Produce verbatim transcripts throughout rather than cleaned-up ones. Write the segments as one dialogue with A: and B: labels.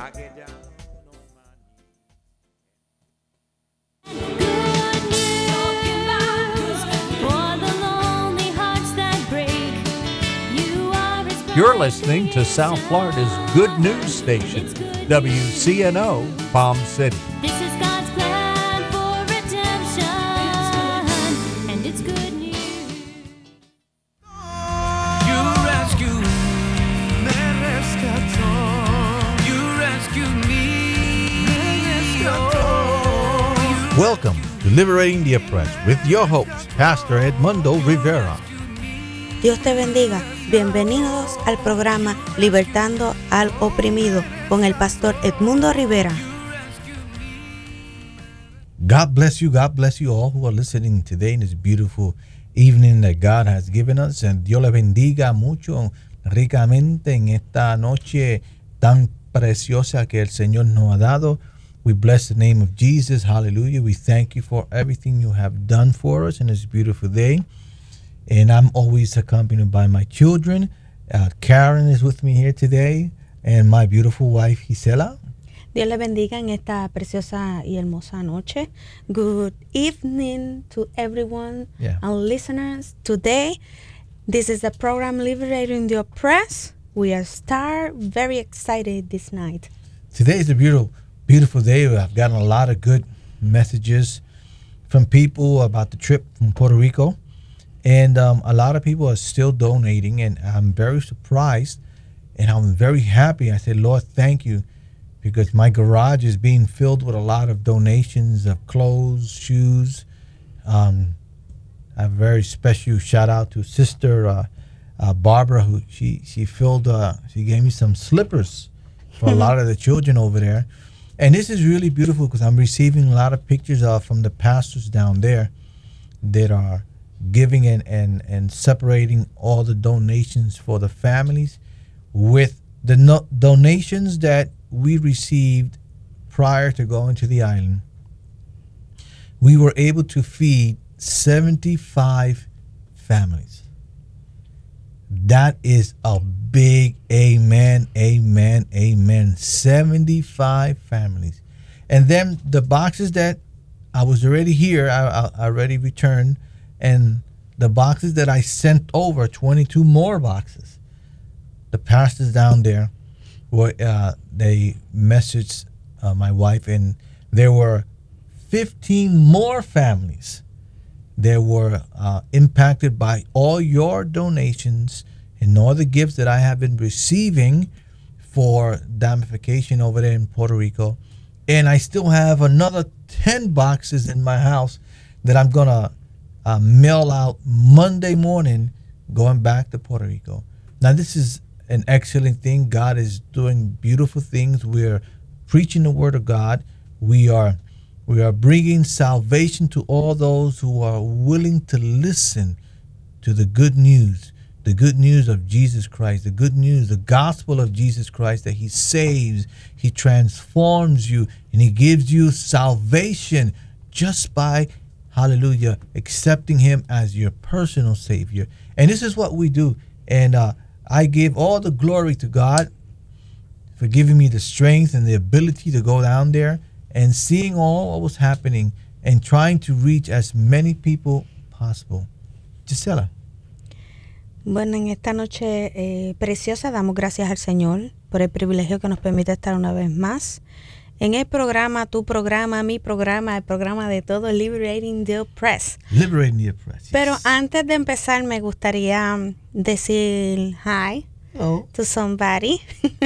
A: You're listening to South Florida's Good News Station, W C N O, Palm City.
B: This is God's plan for redemption, and it's good news.
C: You rescued me, me rescató. You rescued me, me rescató.
A: Welcome to Liberating the Oppressed with your host, Pastor Edmundo Rivera.
D: Dios te bendiga. Bienvenidos al programa Libertando al Oprimido con el pastor Edmundo Rivera.
A: God bless you. God bless you all who are listening today in this beautiful evening that God has given us. And Dios le bendiga mucho, ricamente en esta noche tan preciosa que el Señor nos ha dado. We bless the name of Jesus. Hallelujah. We thank you for everything you have done for us in this beautiful day. And I'm always accompanied by my children. Uh, Karen is with me here today. And my beautiful wife, Gisela.
D: Dios le bendiga en esta preciosa y hermosa noche. Good evening to everyone
A: Yeah.
D: and listeners. Today, this is the program Liberating the Oppressed. We are start very excited this night.
A: Today is a beautiful, beautiful day. I've gotten a lot of good messages from people about the trip from Puerto Rico. And um, a lot of people are still donating, and I'm very surprised, and I'm very happy. I said, Lord, thank you, because my garage is being filled with a lot of donations of clothes, shoes. Um, a very special shout out to Sister uh, uh, Barbara, who she she filled. Uh, she gave me some slippers for a lot of the children over there, and this is really beautiful because I'm receiving a lot of pictures uh, from the pastors down there that are giving and, and, and separating all the donations for the families with the no- donations that we received prior to going to the island. We were able to feed seventy-five families. That is a big amen, amen, amen. seventy-five families. And then the boxes that I was already here, I, I already returned. And the boxes that I sent over, twenty-two more boxes. The pastors down there, were uh, they messaged uh, my wife, and there were fifteen more families that were uh, impacted by all your donations and all the gifts that I have been receiving for damnification over there in Puerto Rico. And I still have another ten boxes in my house that I'm going to Uh, mail out Monday morning going back to Puerto Rico. Now, this is an excellent thing. God is doing beautiful things. We're preaching the word of God. We are we are bringing salvation to all those who are willing to listen to the good news, the good news of Jesus Christ, the good news, the gospel of Jesus Christ, that he saves, he transforms you, and he gives you salvation just by hallelujah, accepting him as your personal savior. And this is what we do. And uh, I give all the glory to God for giving me the strength and the ability to go down there and seeing all what was happening and trying to reach as many people possible. Gisela.
D: Bueno, en esta noche eh, preciosa damos gracias al Señor por el privilegio que nos permite estar una vez más en el programa, tu programa, mi programa, el programa de todo, Liberating the Oppressed.
A: Liberating the Oppressed. Yes.
D: Pero antes de empezar, me gustaría decir hi
A: Hello.
D: to somebody.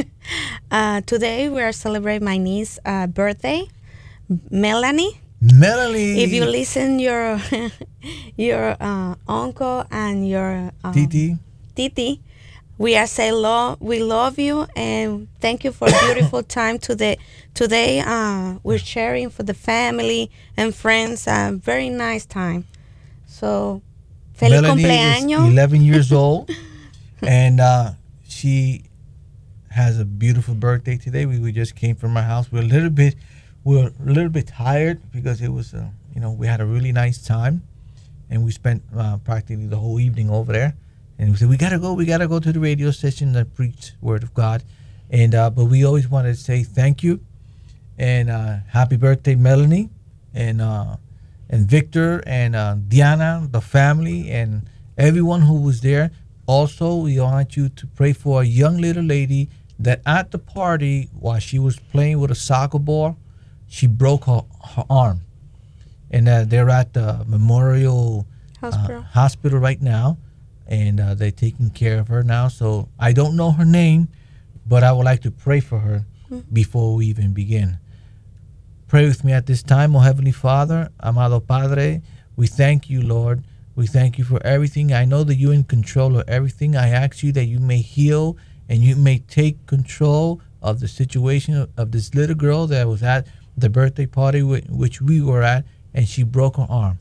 D: uh, today, we are celebrating my niece's uh, birthday, Melanie.
A: Melanie.
D: If you listen, your your uh, uncle and your um,
A: Titi.
D: Titi. We are saying love, we love you and thank you for a beautiful time today. Today, uh, we're sharing for the family and friends a very nice time. So, feliz
A: Melanie
D: cumpleaños.
A: is eleven years old, and uh, she has a beautiful birthday today. We, we just came from our house. We're a little bit, we're a little bit tired because it was, uh, you know, we had a really nice time, and we spent uh, practically the whole evening over there. And we said, we got to go, we got to go to the radio station and preach the word of God. And uh, but we always want to say thank you and uh, happy birthday, Melanie, and uh, and Victor and uh, Diana, the family, and everyone who was there. Also, we want you to pray for a young little lady that at the party while she was playing with a soccer ball, she broke her, her arm, and uh, they're at the Memorial
D: Hospital.
A: uh, hospital right now, and uh, they're taking care of her now. So I don't know her name, but I would like to pray for her before we even begin. Pray with me at this time. Oh Heavenly Father, amado Padre, we thank you, Lord. We thank you for everything. I know that you're in control of everything. I ask you that you may heal and you may take control of the situation of, of this little girl that was at the birthday party with, which we were at, and she broke her arm.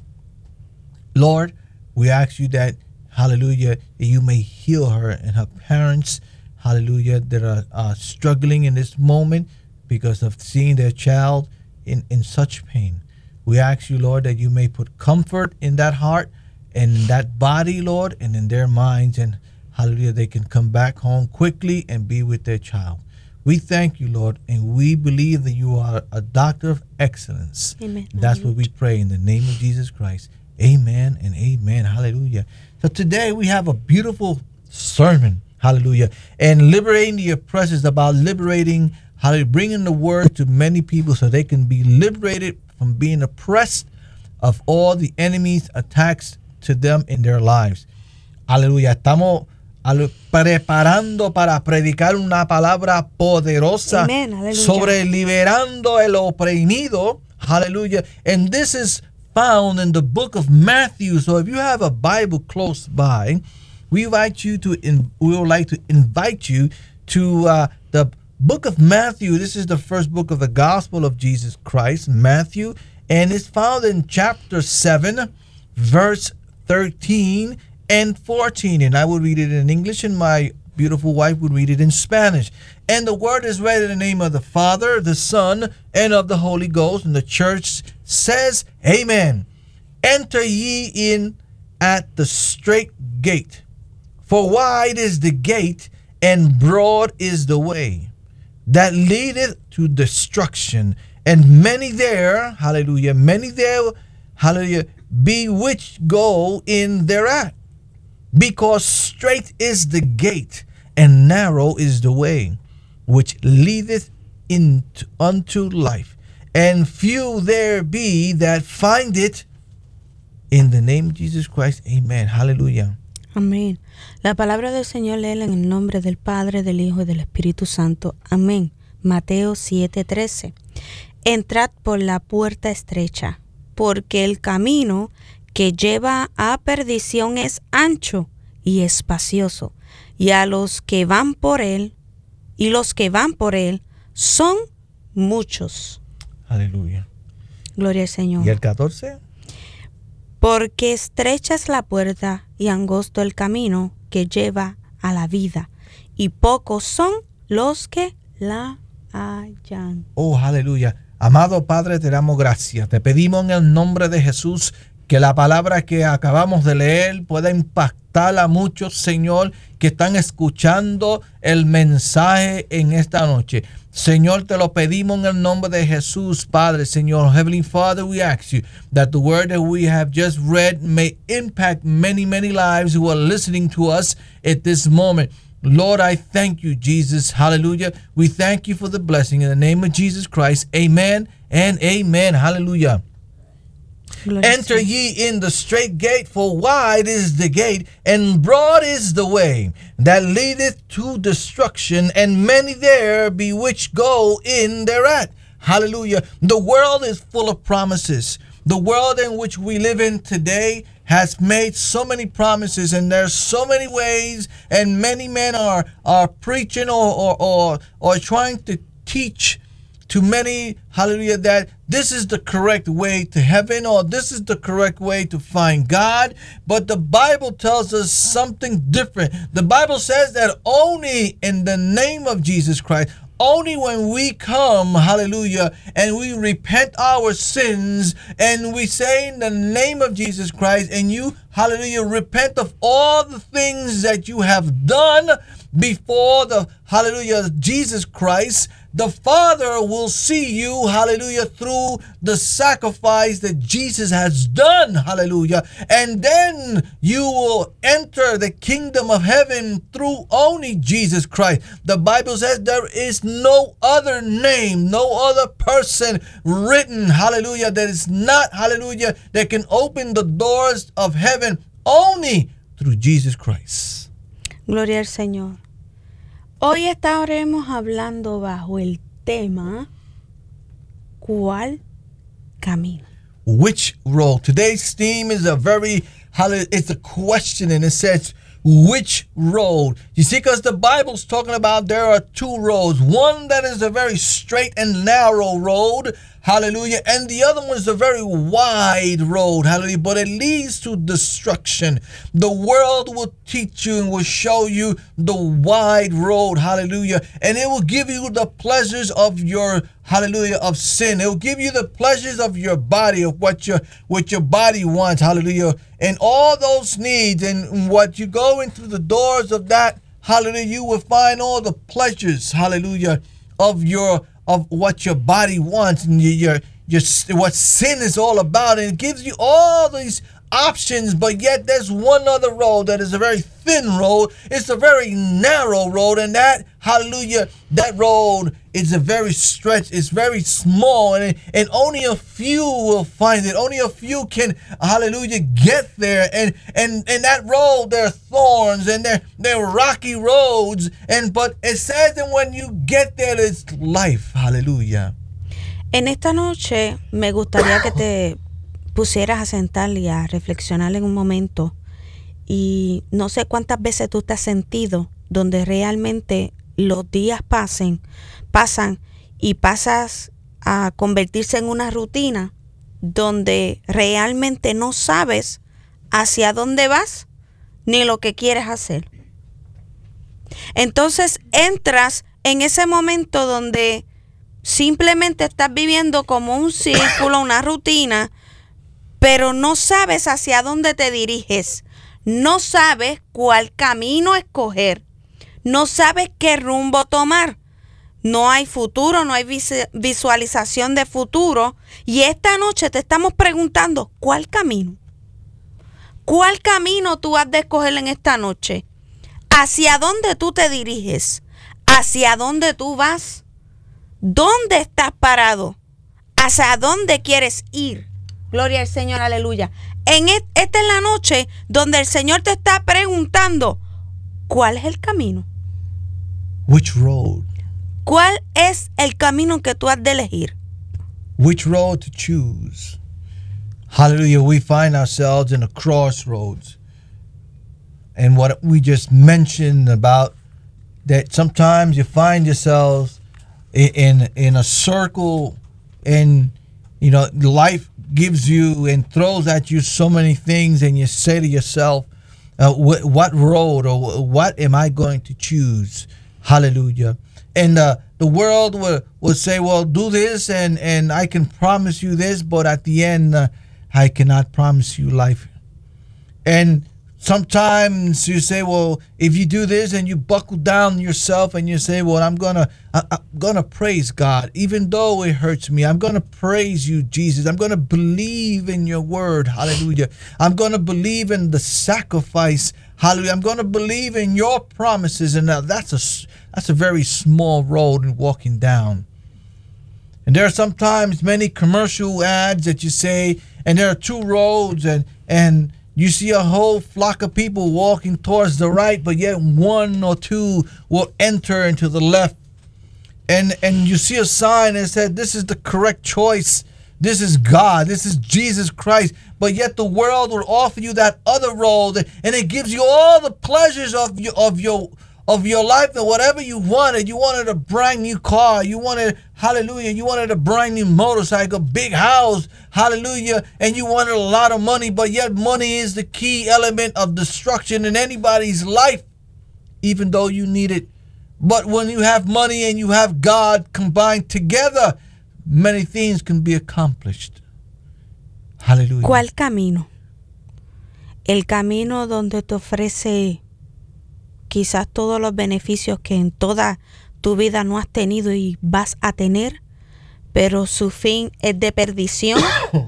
A: Lord, we ask you that, hallelujah, that you may heal her and her parents, hallelujah, that are uh, struggling in this moment because of seeing their child in, in such pain. We ask you, Lord, that you may put comfort in that heart and in that body, Lord, and in their minds, and hallelujah, they can come back home quickly and be with their child. We thank you, Lord, and we believe that you are a doctor of excellence.
D: Amen.
A: That's what we pray in the name of Jesus Christ. Amen and amen. Hallelujah. So today we have a beautiful sermon. Hallelujah. And liberating the oppressed is about liberating, hallelujah, bringing the word to many people so they can be liberated from being oppressed of all the enemy's attacks to them in their lives. Aleluya. Estamos al- preparando para predicar una palabra poderosa
D: Amen. Aleluya.
A: sobre liberando el oprimido. Hallelujah. And this is found in the book of Matthew. So if you have a Bible close by, we invite you to in, we would like to invite you to uh, the book of Matthew. This is the first book of the gospel of Jesus Christ, Matthew, and it's found in chapter seven, verse thirteen and fourteen. And I will read it in English, and my beautiful wife would read it in Spanish. And the word is read in the name of the Father, the Son, and of the Holy Ghost. And the church says, Amen. Enter ye in at the straight gate. For wide is the gate, and broad is the way that leadeth to destruction. And many there, hallelujah, many there, hallelujah, be which go in thereat. Because straight is the gate, and narrow is the way, which leadeth into unto life, and few there be that find it. In the name of Jesus Christ, amen. Hallelujah.
D: Amén. La palabra del Señor lee en el nombre del Padre, del Hijo y del Espíritu Santo. Amén. Mateo siete trece. Entrad por la puerta estrecha, porque el camino que lleva a perdición es ancho y espacioso, y a los que van por él, y los que van por él son muchos.
A: Aleluya.
D: Gloria al Señor.
A: ¿Y el catorce?
D: Porque estrecha es la puerta y angosto el camino que lleva a la vida, y pocos son los que la hallan.
A: Oh, aleluya. Amado Padre, te damos gracias. Te pedimos en el nombre de Jesús que la palabra que acabamos de leer pueda impactar a muchos, Señor, que están escuchando el mensaje en esta noche. Señor, te lo pedimos en el nombre de Jesús, Padre, Señor. Heavenly Father, we ask you that the word that we have just read may impact many, many lives who are listening to us at this moment. Lord, I thank you, Jesus. Hallelujah. We thank you for the blessing in the name of Jesus Christ. Amen and amen. Hallelujah.
D: Gloria al
A: Enter
D: Señor.
A: ye in the straight gate, for wide is the gate, and broad is the way that leadeth to destruction, and many there be which go in thereat. Hallelujah. The world is full of promises. The world in which we live in today has made so many promises, and there's so many ways, and many men are are preaching or or or, or trying to teach to many, hallelujah, that this is the correct way to heaven, or this is the correct way to find God. But the Bible tells us something different. The Bible says that only in the name of Jesus Christ, only when we come, hallelujah, and we repent our sins, and we say in the name of Jesus Christ, and you, hallelujah, repent of all the things that you have done, before the, hallelujah, Jesus Christ, the Father will see you, hallelujah, through the sacrifice that Jesus has done, hallelujah. And then you will enter the kingdom of heaven through only Jesus Christ. The Bible says there is no other name, no other person written, hallelujah, that is not, hallelujah, that can open the doors of heaven only through Jesus Christ.
D: Gloria al Señor. Hoy estaremos hablando bajo el tema ¿cuál camino?
A: Which road? Today's theme is a very, it's a question, and it says, which road? You see, because the Bible's talking about there are two roads. One that is a very straight and narrow road, hallelujah, and the other one is a very wide road, hallelujah, but it leads to destruction. The world will teach you and will show you the wide road, hallelujah, and it will give you the pleasures of your, hallelujah, of sin. It will give you the pleasures of your body, of what your what your body wants, hallelujah, and all those needs. And what you go in through the doors of that, hallelujah, you will find all the pleasures, hallelujah, of your of what your body wants, and your, your what sin is all about. And it gives you all these options, but yet there's one other road that is a very thin road. It's a very narrow road, and that, hallelujah, that road is a very stretch. It's very small, and, and only a few will find it. Only a few can, hallelujah, get there. And and and that road, there are thorns, and there there are rocky roads, and but it says that when you get there, it's life. Hallelujah.
D: En esta noche me gustaría que te pusieras a sentar y a reflexionar en un momento, y no sé cuántas veces tú te has sentido donde realmente los días pasen, pasan y pasas a convertirse en una rutina donde realmente no sabes hacia dónde vas ni lo que quieres hacer. Entonces entras en ese momento donde simplemente estás viviendo como un círculo, una rutina, pero no sabes hacia dónde te diriges, no sabes cuál camino escoger, no sabes qué rumbo tomar. No hay futuro, no hay visualización de futuro. Y esta noche te estamos preguntando, ¿cuál camino? ¿Cuál camino tú has de escoger en esta noche? ¿Hacia dónde tú te diriges? ¿Hacia dónde tú vas? ¿Dónde estás parado? ¿Hacia dónde quieres ir? Gloria al Señor, aleluya. En et- esta es la noche donde el Señor te está preguntando, ¿cuál es el camino?
A: Which road?
D: ¿Cuál es el camino que tú has de elegir?
A: Which road to choose? Hallelujah. We find ourselves in a crossroads. And what we just mentioned about that, sometimes you find yourselves in in, in a circle, and you know, life gives you and throws at you so many things, and you say to yourself, uh, wh- what road or what am I going to choose? Hallelujah. And uh, the world will, will say, well, do this, and, and I can promise you this, but at the end, uh, I cannot promise you life. And sometimes you say, well, if you do this, and you buckle down yourself and you say, well, I'm gonna I, I'm gonna praise God even though it hurts me. I'm gonna praise you, Jesus. I'm gonna believe in your word. Hallelujah. I'm gonna believe in the sacrifice. Hallelujah. I'm gonna believe in your promises. And now that's a that's a very small road in walking down. And there are sometimes many commercial ads that you say, and there are two roads, and and you see a whole flock of people walking towards the right, but yet one or two will enter into the left. And and you see a sign that said, this is the correct choice. This is God. This is Jesus Christ. But yet the world will offer you that other road, and it gives you all the pleasures of your of your of your life, and whatever you wanted. You wanted a brand new car. You wanted, hallelujah, you wanted a brand new motorcycle, big house, hallelujah, and you wanted a lot of money, but yet money is the key element of destruction in anybody's life, even though you need it. But when you have money and you have God combined together, many things can be accomplished. Hallelujah.
D: ¿Cuál camino? El camino donde te ofrece quizás todos los beneficios que en toda tu vida no has tenido y vas a tener, pero su fin es de perdición?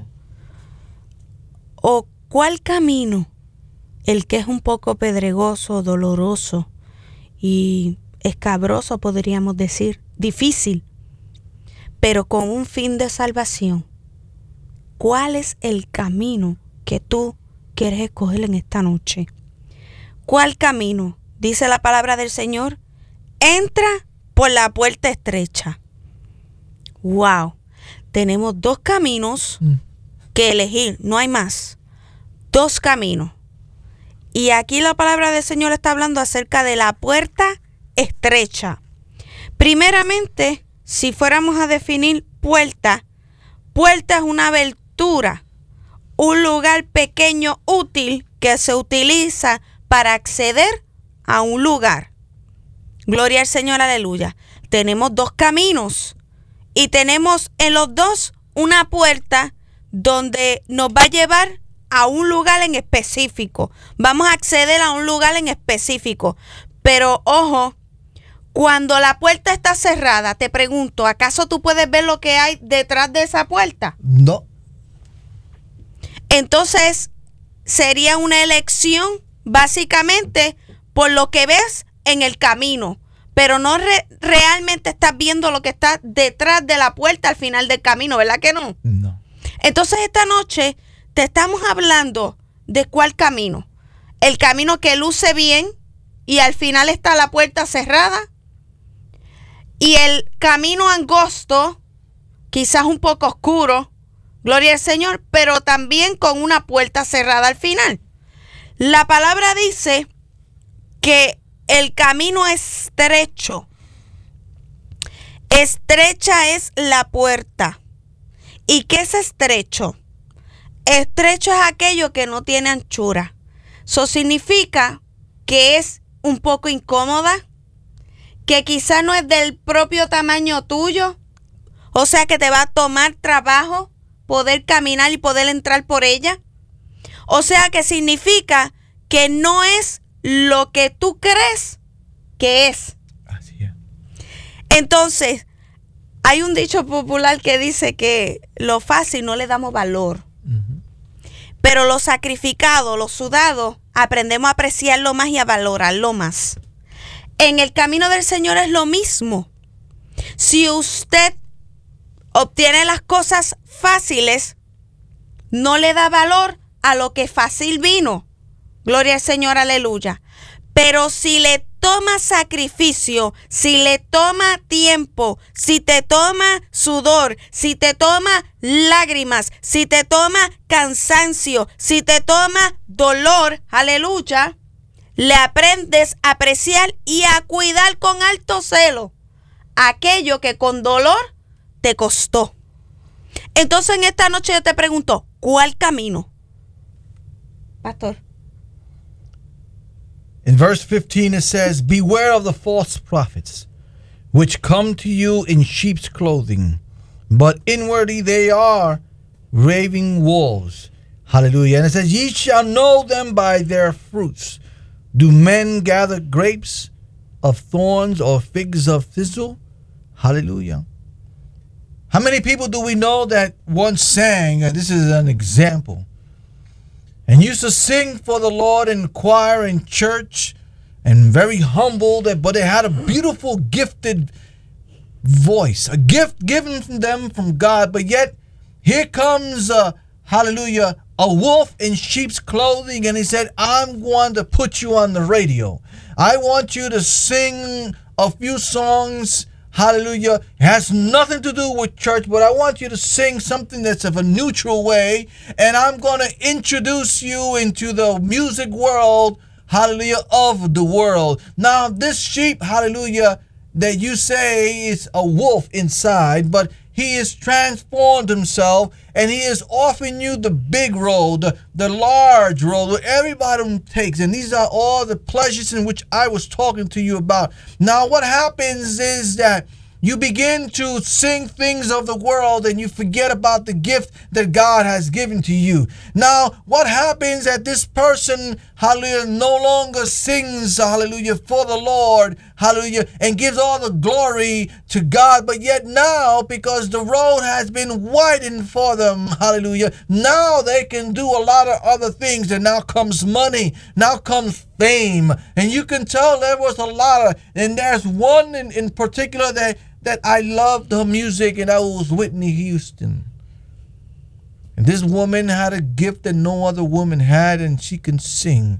D: ¿O cuál camino? El que es un poco pedregoso, doloroso y escabroso, podríamos decir, difícil, pero con un fin de salvación. ¿Cuál es el camino que tú quieres escoger en esta noche? ¿Cuál camino? Dice la palabra del Señor, entra por la puerta estrecha. Wow, tenemos dos caminos
A: Mm.
D: que elegir, no hay más. Dos caminos. Y aquí la palabra del Señor está hablando acerca de la puerta estrecha. Primeramente, si fuéramos a definir puerta, puerta es una abertura, un lugar pequeño útil que se utiliza para acceder a un lugar. Gloria al Señor, aleluya. Tenemos dos caminos y tenemos en los dos una puerta donde nos va a llevar a un lugar en específico. Vamos a acceder a un lugar en específico. Pero ojo, cuando la puerta está cerrada, te pregunto, ¿acaso tú puedes ver lo que hay detrás de esa puerta?
A: No.
D: Entonces, sería una elección básicamente por lo que ves en el camino, pero no re- realmente estás viendo lo que está detrás de la puerta al final del camino, ¿verdad que no?
A: No.
D: Entonces esta noche te estamos hablando de cuál camino. El camino que luce bien y al final está la puerta cerrada. Y el camino angosto, quizás un poco oscuro, gloria al Señor, pero también con una puerta cerrada al final. La palabra dice que el camino estrecho, estrecha es la puerta. ¿Y qué es estrecho? Estrecho es aquello que no tiene anchura. Eso significa que es un poco incómoda, que quizás no es del propio tamaño tuyo, o sea que te va a tomar trabajo poder caminar y poder entrar por ella. O sea que significa que no es lo que tú crees que es.
A: Así es.
D: Entonces, hay un dicho popular que dice que lo fácil no le damos valor,
A: Ujú.
D: pero lo sacrificado, lo sudado, aprendemos a apreciarlo más y a valorarlo más. En el camino del Señor es lo mismo. Si usted obtiene las cosas fáciles, no le da valor a lo que fácil vino. Gloria al Señor, aleluya. Pero si le toma sacrificio, si le toma tiempo, si te toma sudor, si te toma lágrimas, si te toma cansancio, si te toma dolor, aleluya, le aprendes a apreciar y a cuidar con alto celo aquello que con dolor te costó. Entonces en esta noche yo te pregunto, ¿cuál camino? Pastor.
A: In verse fifteen it says, beware of the false prophets, which come to you in sheep's clothing, but inwardly they are raving wolves. Hallelujah. And it says, ye shall know them by their fruits. Do men gather grapes of thorns or figs of thistle? Hallelujah. How many people do we know that once sang, and this is an example, and used to sing for the Lord in choir in church, and very humble, that but they had a beautiful gifted voice, a gift given from them from God, but yet here comes uh, hallelujah, a wolf in sheep's clothing, and he said, I'm going to put you on the radio. I want you to sing a few songs. Hallelujah. It has nothing to do with church, but I want you to sing something that's of a neutral way. And I'm going to introduce you into the music world, hallelujah, of the world. Now, this sheep, hallelujah, that you say is a wolf inside, but he has transformed himself and he is offering you the big road, the, the large road that everybody takes. And these are all the pleasures in which I was talking to you about. Now, what happens is that you begin to sing things of the world and you forget about the gift that God has given to you. Now, what happens that this person, hallelujah, no longer sings, hallelujah, for the Lord, hallelujah, and gives all the glory to God. But yet now, because the road has been widened for them, hallelujah, now they can do a lot of other things. And now comes money, now comes fame. And you can tell there was a lot of, and there's one in, in particular that, that I loved her music, and that was Whitney Houston. And this woman had a gift that no other woman had, and she can sing.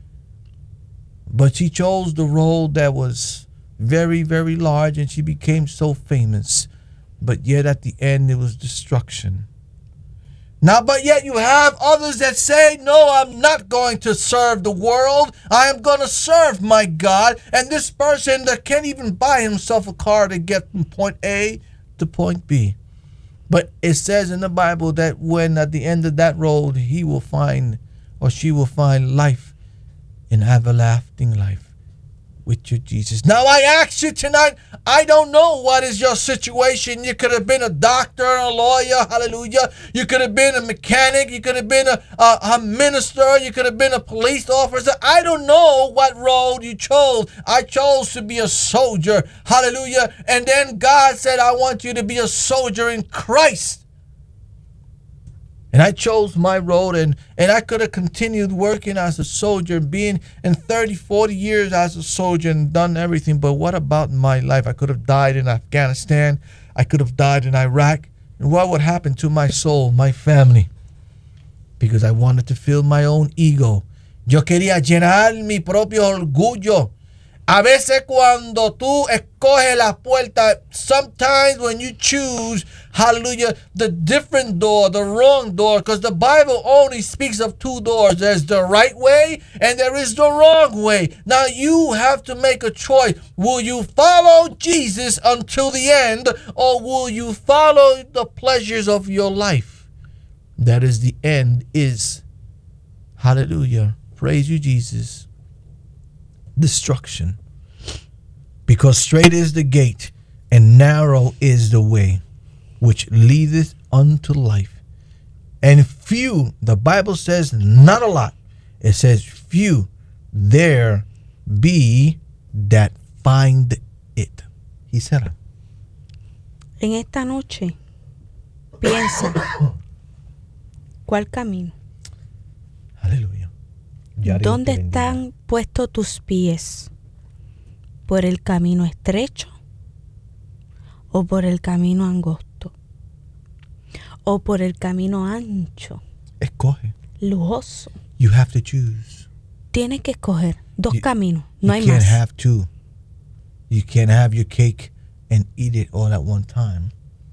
A: But she chose the road that was very, very large, and she became so famous. But yet at the end, it was destruction. Now, but yet you have others that say, no, I'm not going to serve the world. I am going to serve my God. And this person that can't even buy himself a car to get from point A to point B. But it says in the Bible that when at the end of that road, he will find, or she will find, life in everlasting life with your Jesus. Now I ask you tonight, I don't know what is your situation. You could have been a doctor, a lawyer, hallelujah. You could have been a mechanic. You could have been a, a, a minister. You could have been a police officer. I don't know what road you chose. I chose to be a soldier, hallelujah. And then God said, I want you to be a soldier in Christ. And I chose my road, and, and I could have continued working as a soldier, being in thirty, forty years as a soldier and done everything. But what about my life? I could have died in Afghanistan. I could have died in Iraq. And what would happen to my soul, my family? Because I wanted to fill my own ego. Yo quería llenar mi propio orgullo. A veces cuando tú escoges la puerta, sometimes when you choose, hallelujah, the different door, the wrong door, because the Bible only speaks of two doors. There's the right way and there is the wrong way. Now you have to make a choice. Will you follow Jesus until the end, or will you follow the pleasures of your life? That is the end is, hallelujah, praise you, Jesus, destruction. Because straight is the gate and narrow is the way which leadeth unto life, and few, the Bible says not a lot, it says few there be that find it. He said,
D: En esta noche, piensa, ¿cuál camino?
A: Aleluya. Ya Dios
D: ¿Dónde
A: te bendiga.
D: están puestos tus pies? ¿Por el camino estrecho o por el camino angosto? ¿O por el camino ancho,
A: Escoge.
D: lujoso?
A: You have to choose.
D: Tienes que escoger dos
A: You-
D: caminos, no
A: you
D: hay
A: can't
D: más.
A: have two. You can't have your cake and eat it all at one time.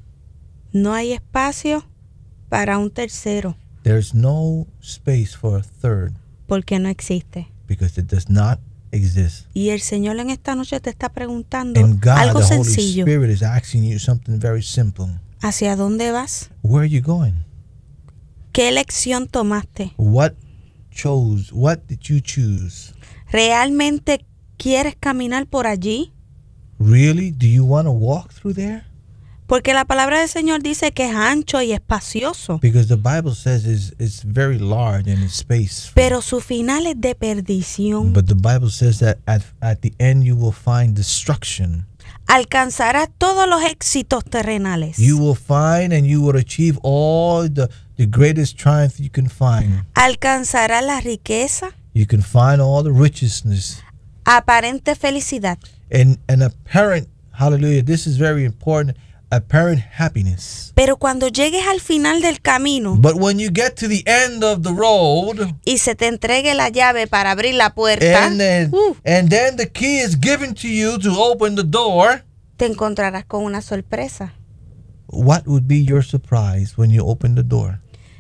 D: No hay espacio para un tercero
A: There's no space for a third
D: porque no existe.
A: because it does not exist.
D: Y el Señor en esta noche te está preguntando
A: And God,
D: algo
A: the Holy
D: sencillo.
A: Spirit, is asking you something very simple.
D: ¿Hacia dónde vas?
A: Where are you going?
D: ¿Qué elección tomaste?
A: What chose? What did you choose?
D: ¿Realmente quieres caminar por allí?
A: Really? Do you want to walk through there?
D: Porque la palabra del Señor dice que es ancho y espacioso,
A: Because the Bible says it's, it's very large and it's space.
D: pero su final es de perdición.
A: But the Bible says that at, at the end you will find destruction.
D: Alcanzarás todos los éxitos terrenales.
A: You will find and you will achieve all the, the greatest triumph you can find.
D: Alcanzarás la riqueza,
A: You can find all the richness
D: aparente felicidad.
A: and an apparent, hallelujah, this is very important, apparent happiness.
D: Pero cuando llegues al final del camino
A: But when you get to the end of the road,
D: y se te entregue la llave para abrir la puerta,
A: and then,
D: uh,
A: and then the key is given to you to open the door,
D: te encontrarás con una sorpresa.
A: what would be your surprise when you open the door?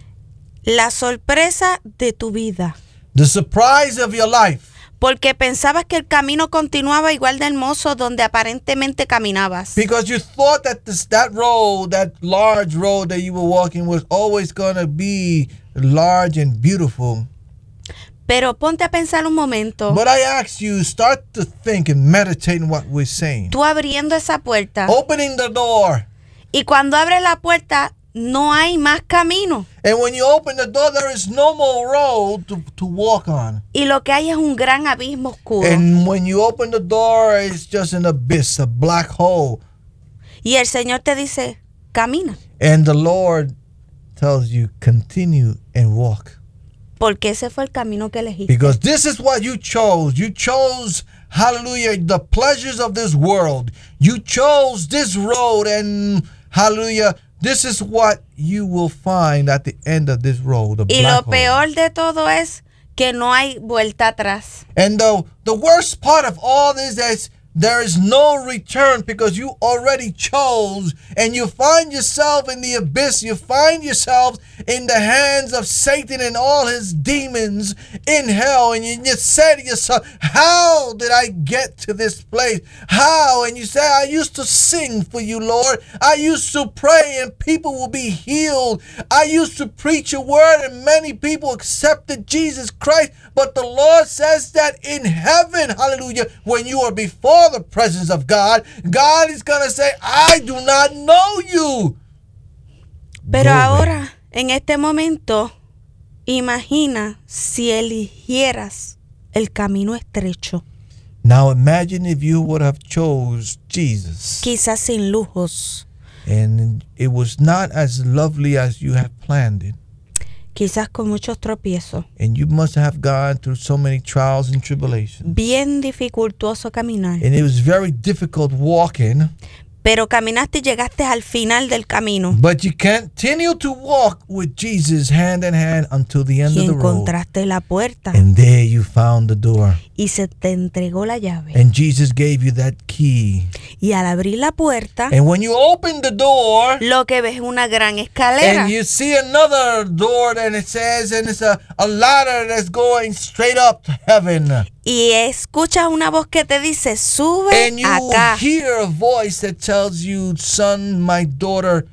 D: La sorpresa de tu vida.
A: The surprise of your life.
D: Porque pensabas que el camino continuaba igual de hermoso donde aparentemente caminabas.
A: Because you thought that this, that road, that large road that you were walking was always going to be large and beautiful.
D: Pero ponte a pensar un momento.
A: But I ask you, start to think and meditate on what we're saying.
D: Tú abriendo esa puerta.
A: Opening the door.
D: Y cuando abres la puerta, no hay más camino.
A: And when you open the door, there is no more road to, to walk on.
D: Y lo que hay es un gran abismo oscuro.
A: And when you open the door, it's just an abyss, a black hole.
D: Y el Señor te dice, camina.
A: And the Lord tells you, continue and walk.
D: Porque ese fue el camino que elegiste.
A: Because this is what you chose. You chose, hallelujah, the pleasures of this world. You chose this road, and hallelujah, this is what you will find at the end of this road. The
D: Y
A: black
D: lo
A: hole.
D: peor de todo es que no hay vuelta atrás.
A: And the, the worst part of all this is there is no return, because you already chose, and you find yourself in the abyss. You find yourself in the hands of Satan and all his demons in hell. And you just say to yourself, how did I get to this place? How? And you say, I used to sing for you, Lord. I used to pray and people will be healed. I used to preach a word and many people accepted Jesus Christ. But the Lord says that in heaven, hallelujah, when you are before the presence of God, God is going to say, I do not know you.
D: Pero
A: Go away.
D: ahora, en este momento, imagina si eligieras el camino estrecho,
A: Now imagine if you would have chose Jesus,
D: quizás sin lujos,
A: and it was not as lovely as you had planned it,
D: quizás con muchos tropiezos,
A: and you must have gone through so many trials and tribulations,
D: bien dificultoso caminar,
A: and it was very difficult walking,
D: pero caminaste y llegaste al final del camino
A: but you continue to walk with Jesus hand in hand until the end
D: y
A: of the road,
D: encontraste la puerta
A: and there you found the door,
D: y se te entregó la llave.
A: and Jesus gave you that key,
D: Y al abrir la puerta,
A: and when you open the door,
D: lo que ves es una gran escalera.
A: and you see another door, and it says, and it's a, a ladder that's going straight up to heaven.
D: Y escuchas una voz que te dice, sube
A: And you
D: acá.
A: hear a voice that tells you, son, my daughter,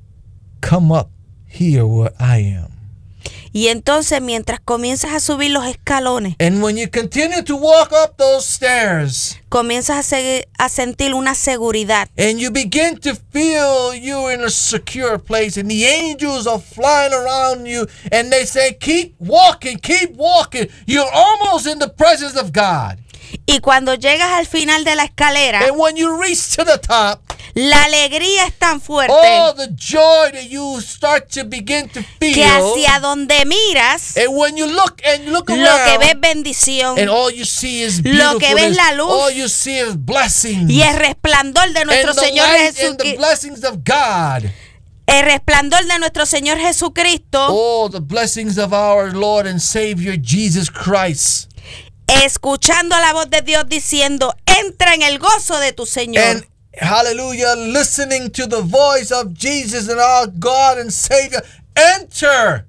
A: come up here where I am.
D: Y entonces mientras comienzas a subir los escalones,
A: And when you continue to walk up those stairs,
D: comienzas a, se- a sentir una seguridad.
A: and you begin to feel you're in a secure place, and the angels are flying around you, and they say, keep walking, keep walking. You're almost in the presence of God.
D: Y cuando llegas al final de la escalera,
A: And when you reach to the top,
D: la alegría es tan fuerte
A: all the joy that you start to begin to
D: que
A: feel.
D: hacia donde miras,
A: And when you look and you look
D: lo que
A: around,
D: ves bendición
A: and all you see is
D: Lo que ves
A: beautifulness,
D: la luz
A: all you see is blessings,
D: y el resplandor de nuestro
A: and the
D: Señor
A: light and the
D: Jesucristo.
A: blessings of God.
D: El resplandor de nuestro Señor Jesucristo,
A: All the blessings of our Lord and Savior Jesus Christ.
D: escuchando la voz de Dios diciendo, entra en el gozo de tu Señor.
A: And hallelujah, listening to the voice of Jesus and our God and Savior, enter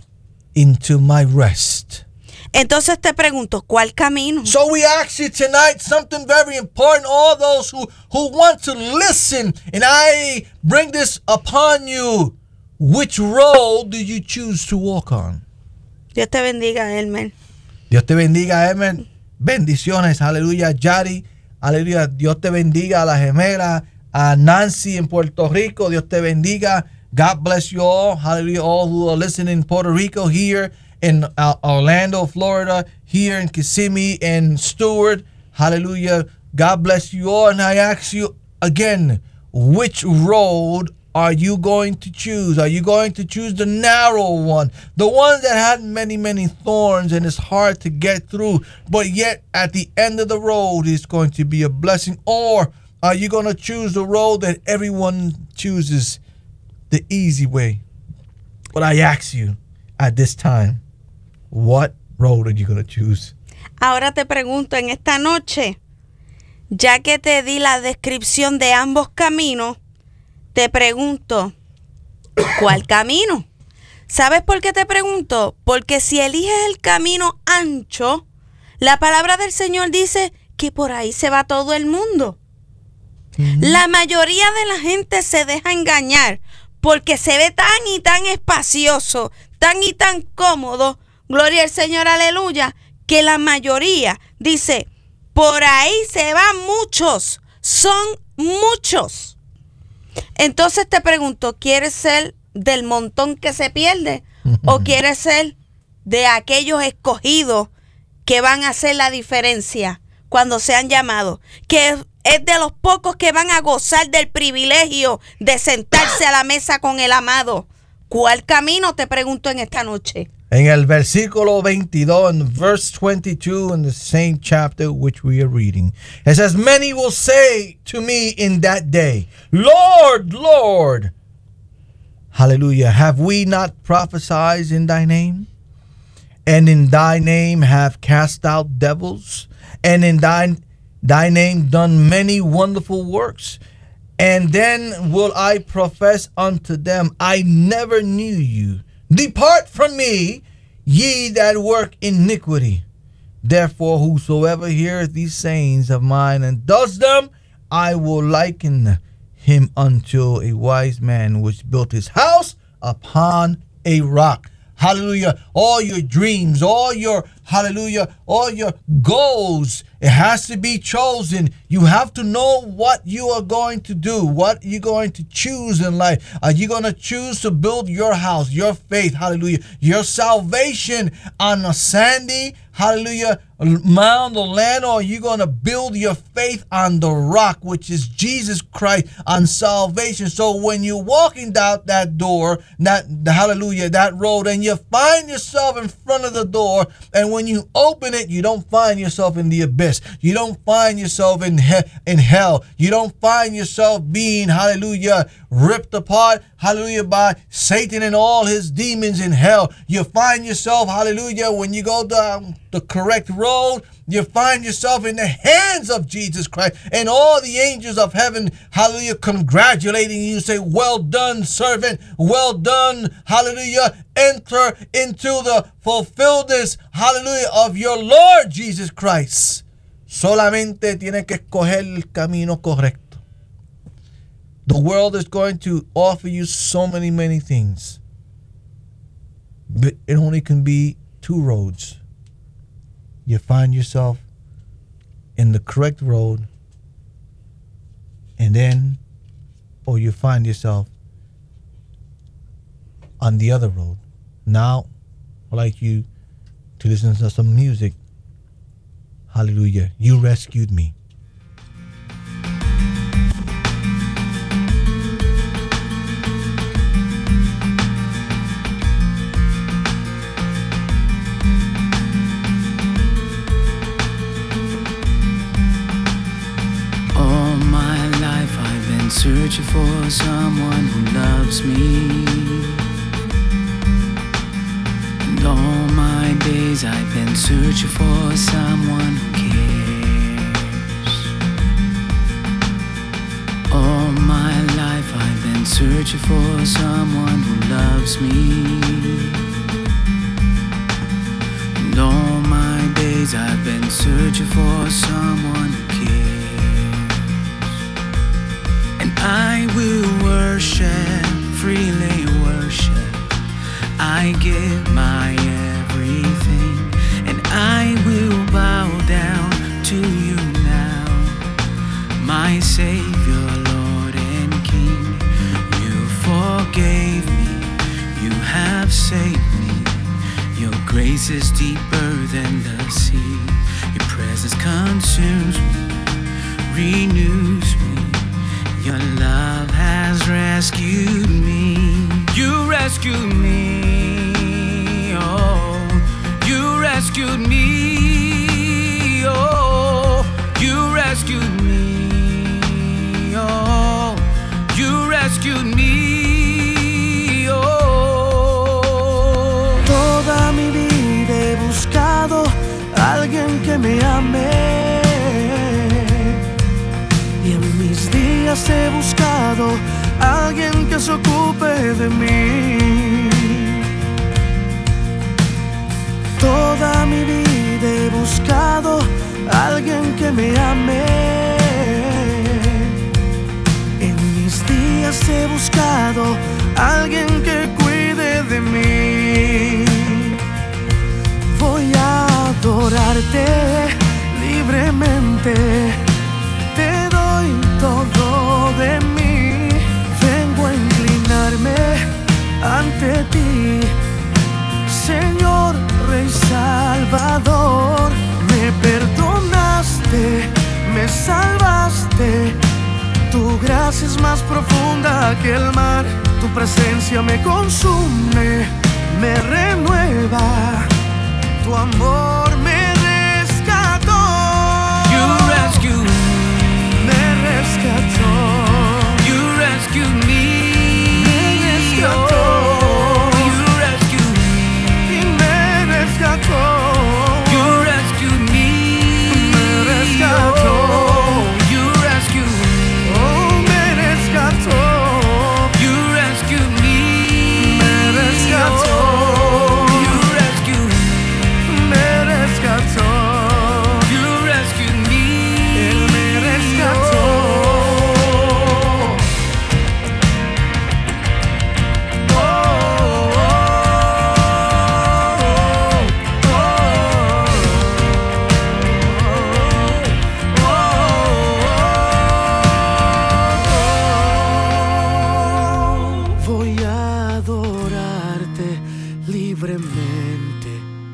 A: into my rest.
D: Entonces te pregunto, ¿cuál camino?
A: So we ask you tonight something very important, all those who, who want to listen, and I bring this upon you. Which road do you choose to walk on?
D: Dios te bendiga, Elmer.
A: Dios te bendiga, Emen. Bendiciones, aleluya, Yari. Aleluya, Dios te bendiga a la gemela, a Nancy en Puerto Rico. Dios te bendiga. God bless you all. Hallelujah, all who are listening in Puerto Rico, here in uh, Orlando, Florida, here in Kissimmee and Stewart. Hallelujah. God bless you all. And I ask you again, which road are you going to choose? Are you going to choose the narrow one? The one that had many, many thorns and is hard to get through, but yet at the end of the road is going to be a blessing? Or are you going to choose the road that everyone chooses, the easy way? But I ask you at this time, what road are you going to choose?
D: Ahora te pregunto en esta noche, ya que te di la descripción de ambos caminos, te pregunto, ¿cuál camino? ¿Sabes por qué te pregunto? Porque si eliges el camino ancho, la palabra del Señor dice que por ahí se va todo el mundo. Mm-hmm. La mayoría de la gente se deja engañar porque se ve tan y tan espacioso, tan y tan cómodo, gloria al Señor, aleluya, que la mayoría dice, por ahí se van muchos, son muchos. Entonces te pregunto, ¿quieres ser del montón que se pierde? ¿O quieres ser de aquellos escogidos que van a hacer la diferencia cuando sean llamados? Que es de los pocos que van a gozar del privilegio de sentarse a la mesa con el amado. ¿Cuál camino, te pregunto en esta noche?
A: En el versículo veintidós, in verse twenty-two, in the same chapter which we are reading, it says, many will say to me in that day, Lord, Lord, hallelujah, have we not prophesied in thy name? And in thy name have cast out devils? And in thy, thy name done many wonderful works? And then will I profess unto them, I never knew you. Depart from me, ye that work iniquity. Therefore, whosoever heareth these sayings of mine and does them, I will liken him unto a wise man which built his house upon a rock. Hallelujah. All your dreams, all your, hallelujah, all your goals, it has to be chosen. You have to know what you are going to do, what you're going to choose in life. Are you going to choose to build your house, your faith, hallelujah, your salvation on a sandy, hallelujah, mound or land, or are you going to build your faith on the rock, which is Jesus Christ, on salvation? So when you're walking out that door, that the hallelujah, that road, and you find yourself in front of the door, and when you open it, you don't find yourself in the abyss. You don't find yourself in he- in hell. You don't find yourself being, hallelujah, ripped apart, hallelujah, by Satan and all his demons in hell. You find yourself, hallelujah, when you go down the correct road, you find yourself in the hands of Jesus Christ, and all the angels of heaven, hallelujah, congratulating you, say, well done, servant, well done, hallelujah, enter into the fulfillment, hallelujah, of your Lord Jesus Christ. Solamente tiene que escoger el camino correcto. The world is going to offer you so many, many things, but it only can be two roads. You find yourself in the correct road, and then, or you find yourself on the other road. Now, I'd like you to listen to some music. Hallelujah. You rescued me.
E: Searching for someone who loves me, and all my days I've been searching for someone who cares. All my life I've been searching for someone who loves me, and all my days I've been searching for someone who cares. I will worship, freely worship. I give my everything, and I will bow down to you now, my Savior, Lord and King. You forgave me, you have saved me. Your grace is deeper than the sea. Your presence consumes me, renews me. Your love has rescued me. You rescued me, oh. You rescued me, oh. You rescued me, oh. You rescued me, oh.
C: Toda mi vida he buscado a alguien que me ame. He buscado a alguien que se ocupe de mí. Toda mi vida he buscado a alguien que me ame. En mis días he buscado a alguien que cuide de mí. Voy a adorarte libremente. Te doy todo de mí, vengo a inclinarme de ti. Señor, Rey Salvador, me perdonaste, me salvaste. Tu gracia es más profunda que el mar, tu presencia me consume, me renueva, tu amor me rescató.
E: You rescue me.
C: Me rescató.
E: You rescue me.
C: Me rescató.
E: Oh, you rescue me.
C: Y me rescató.
E: You rescue me.
C: Me rescató.
E: Oh, you rescue me.
C: Oh, me rescató.
E: You rescue me.
C: Me rescató.
E: Oh, you rescue me.
C: Me rescató.
E: You rescue me.
C: Él me rescató. Oh, oh, oh, oh. Voy a adorarte libremente,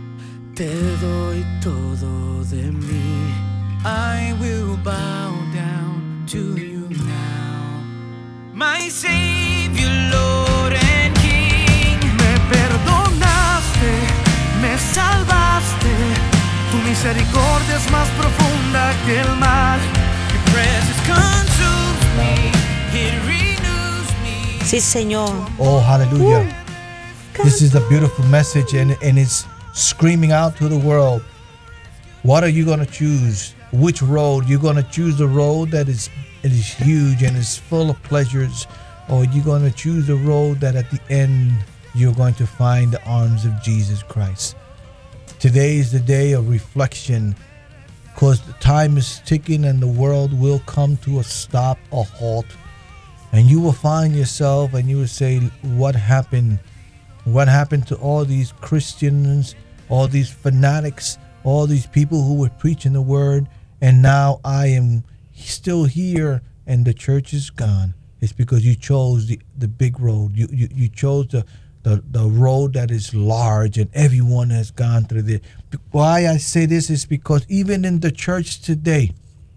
C: te doy todo de mí.
E: I will bow down to you now, my Savior, Lord and King.
C: Me perdonaste, me salvaste, tu misericordia es más profunda que el mar.
E: Your presence consumes me, it renews me.
D: Sí, Señor.
A: Oh, hallelujah. This is a beautiful message, and, and it's screaming out to the world. What are you going to choose? Which road? You're going to choose the road that is it is huge and is full of pleasures, or you're going to choose the road that at the end you're going to find the arms of Jesus Christ. Today is the day of reflection, because the time is ticking and the world will come to a stop, a halt, and you will find yourself and you will say, what happened? What happened to all these Christians, all these fanatics, all these people who were preaching the word, and now I am still here and the church is gone? It's because you chose the, the big road. You, you you chose the, the, the road that is large and everyone has gone through it. Why I say this is because even in the church today,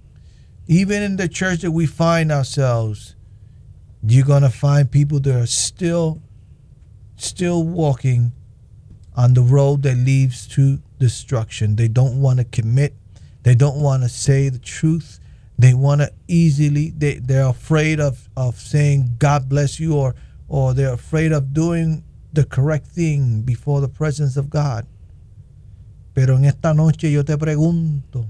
A: even in the church that we find ourselves, you're going to find people that are still still walking on the road that leads to destruction. They don't want to commit. They don't want to say the truth. They want to easily, they, they're afraid of, of saying God bless you, or, or they're afraid of doing the correct thing before the presence of God. Pero en esta noche yo te pregunto,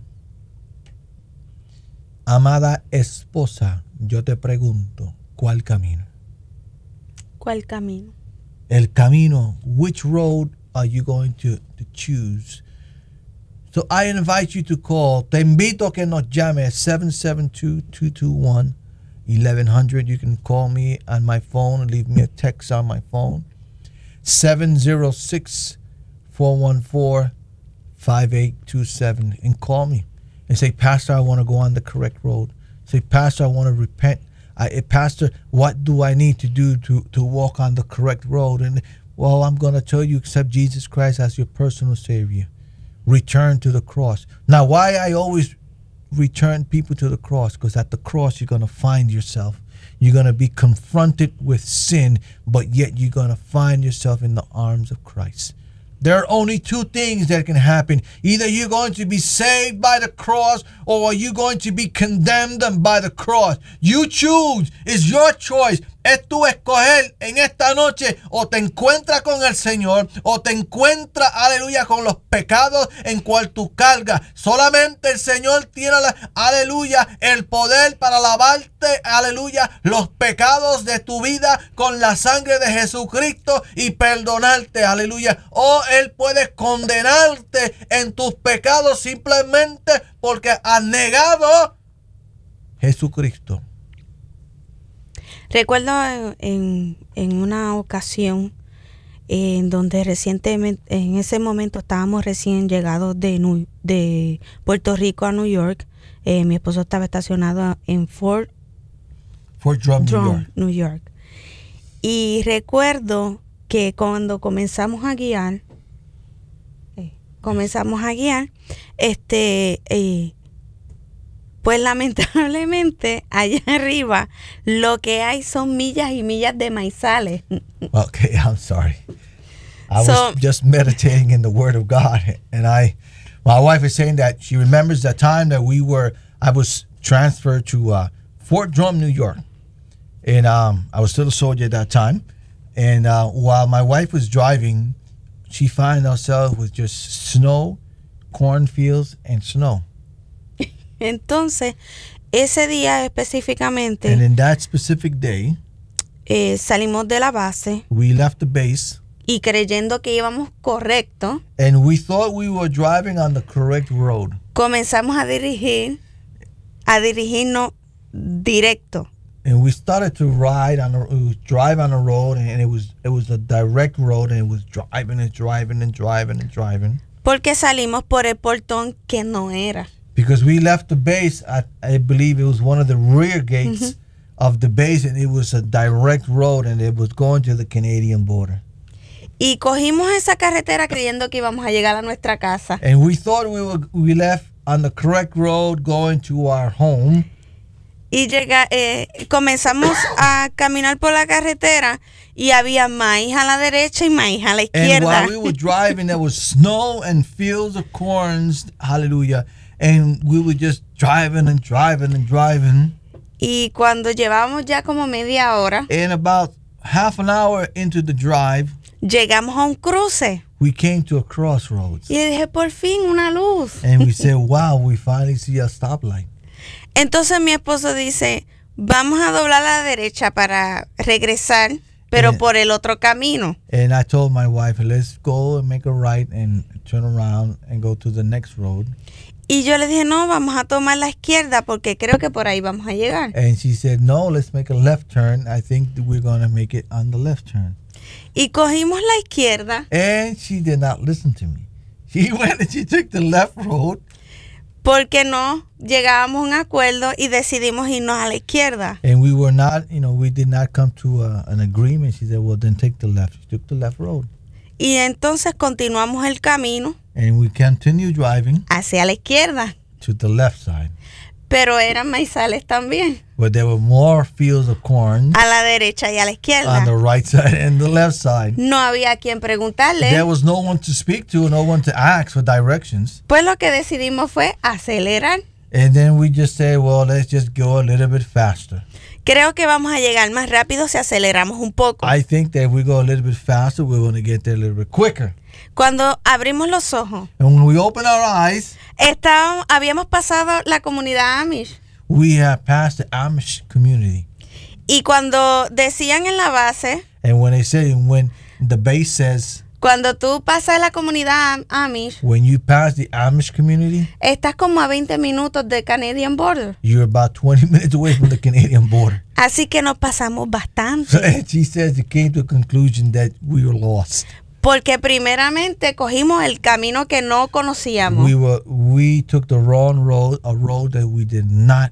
A: amada esposa, yo te pregunto, ¿cuál camino?
D: ¿Cuál camino?
A: El camino, which road are you going to, to choose? So I invite you to call. Te invito a que nos llame at seven seven two, two two one, eleven hundred. You can call me on my phone and leave me a text on my phone. seven zero six, four one four, five eight two seven. And call me and say, Pastor, I want to go on the correct road. Say, Pastor, I want to repent. I, Pastor, what do I need to do to, to walk on the correct road? And well, I'm going to tell you, accept Jesus Christ as your personal Savior. Return to the cross. Now, why I always return people to the cross? Because at the cross, you're going to find yourself. You're going to be confronted with sin, but yet you're going to find yourself in the arms of Christ. There are only two things that can happen. Either you're going to be saved by the cross, or you're going to be condemned by the cross. You choose. It's your choice. Es tu escoger en esta noche. O te encuentras con el Señor, o te encuentras, aleluya, con los pecados en cual tú cargas. Solamente el Señor tiene, aleluya, el poder para lavarte, aleluya, los pecados de tu vida con la sangre de Jesucristo y perdonarte, aleluya. O Él puede condenarte en tus pecados simplemente porque has negado Jesucristo.
D: Recuerdo en, en una ocasión en donde recientemente, en ese momento estábamos recién llegados de, New, de Puerto Rico a New York. Eh, mi esposo estaba estacionado en Fort,
A: Fort Drum,
D: Drum,
A: New York.
D: New York. Y recuerdo que cuando comenzamos a guiar, eh, comenzamos a guiar, este, eh, pues lamentablemente allá arriba lo que hay son millas y millas de maizales.
A: Okay, I'm sorry. I
D: So-
A: was just meditating in the Word of God, and I, my wife is saying that she remembers the time that we were, I was transferred to uh, Fort Drum, New York, and um, I was still a soldier at that time. And uh, while my wife was driving, she found herself with just snow, cornfields, and snow.
D: Entonces, ese día
A: And
D: específicamente
A: in that specific day,
D: eh, salimos de la base
A: we left the base,
D: y creyendo que íbamos correcto,
A: and we thought we were driving on the correct road.
D: comenzamos a dirigir, a dirigirnos directo.
A: And we started to ride on, the, we would drive on the road, and it was it was a direct road, and it was driving and driving and driving and driving.
D: Porque salimos por el portón que no era.
A: Because we left the base, at, I believe it was one of the rear gates of the base, and it was a direct road, and it was going to the Canadian border.
D: Y cogimos esa carretera creyendo que íbamos a llegar a nuestra casa.
A: And we thought we were we left on the correct road going to our home.
D: Y llega, eh, comenzamos a caminar por la carretera y había maíz a la derecha y maíz a la
A: And
D: izquierda.
A: while we were driving, there was snow and fields of corns. Hallelujah. And we were just driving and driving and driving.
D: Y cuando llevábamos ya como media hora,
A: And about half an hour into the drive,
D: llegamos a un cruce.
A: we came to a crossroads.
D: Y dije, por fin, una luz.
A: And we said, wow, we finally see a stoplight.
D: Entonces mi esposo dice, vamos a doblar a la derecha para regresar, pero
A: Eh.
D: por el otro camino.
A: And I told my wife, let's go and make a right and turn around and go to the next road.
D: Y yo le dije, no, vamos a tomar la izquierda porque creo que por ahí vamos a llegar.
A: And she said, no, let's make a left turn. I think that we're going to make it on the left turn.
D: Y cogimos la izquierda
A: And she did not listen to me. She went and she took the left road.
D: porque no llegábamos a un acuerdo y decidimos irnos a la izquierda.
A: And we were not, you know, we did not come to a, an agreement. She said, well, then take the left. She took the left road.
D: Y entonces continuamos el camino
A: And we continued driving
D: hacia la izquierda,
A: to the left side.
D: pero eran maizales también,
A: But there were more fields of corn
D: a la derecha y a la
A: on
D: izquierda.
A: the right side and the left side.
D: No había quien preguntarle.
A: There was no one to speak to, no one to ask for directions.
D: Pues lo que decidimos fue acelerar.
A: And then we just said, well, let's just go a little bit faster.
D: Creo que vamos a llegar más rápido si aceleramos un poco.
A: I think that if we go a little bit faster, we're going to get there a little bit quicker.
D: Cuando abrimos los ojos,
A: And when we open our eyes,
D: estábamos, habíamos pasado la comunidad Amish.
A: we have passed the Amish community.
D: Y cuando decían en la base,
A: And when they say, when the base says,
D: cuando tú pasas la comunidad Amish,
A: when you pass the Amish community,
D: estás como a veinte minutos del Canadian border.
A: you're about twenty minutes away from the Canadian border.
D: Así que nos pasamos
A: So
D: bastante.
A: and she says it came to a conclusion that we were lost.
D: Porque primeramente cogimos el camino que no conocíamos.
A: We were we took the wrong road, a road that we did not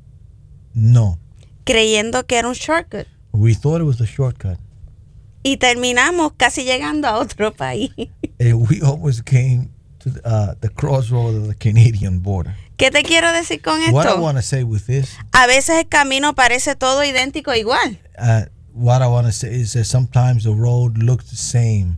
A: know.
D: Creyendo que era un shortcut.
A: We thought it was a shortcut.
D: Y terminamos casi llegando a otro país.
A: And we almost came to the, uh, the crossroad of the Canadian border.
D: ¿Qué te quiero decir con
A: What I
D: esto?
A: want to say with this,
D: A veces el camino parece todo idéntico igual.
A: uh, what I want to say is that sometimes the road looks the same.